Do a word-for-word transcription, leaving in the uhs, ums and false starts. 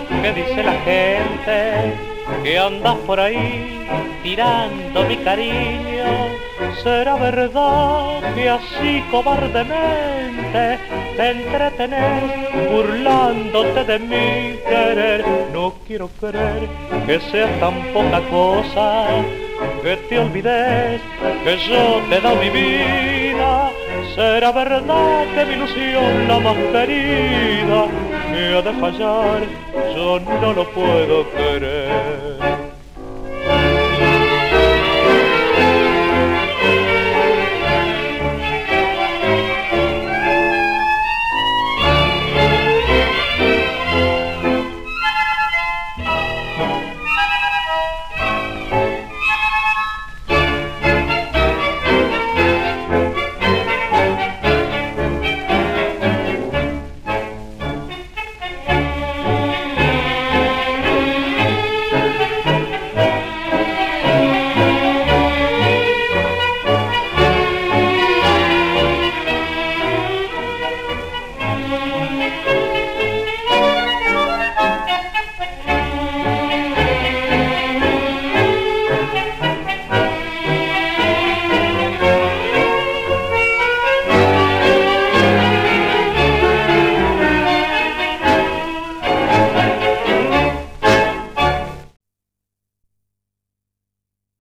¿Qué dice la gente? Que andas por ahí tirando mi cariño. ¿Será verdad que así cobardemente te entretenés burlándote de mi querer? No quiero creer que sea tan poca cosa, que te olvides que yo te he dado mi vida. Será verdad que mi ilusión la más querida me ha de fallar, yo no lo puedo querer.